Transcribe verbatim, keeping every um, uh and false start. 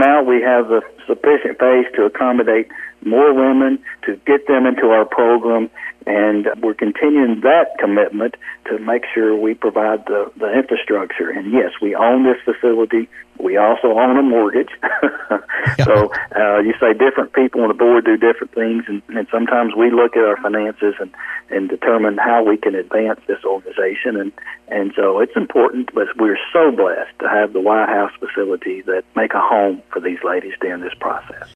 now we have the sufficient space to accommodate more women, to get them into our program, and we're continuing that commitment to make sure we provide the, the infrastructure. And yes, we own this facility. We also own a mortgage. So uh, you say different people on the board do different things, and, and sometimes we look at our finances and, and determine how we can advance this organization. And, and so it's important, but we're so blessed to have the White House facility that make a home for these ladies during this process.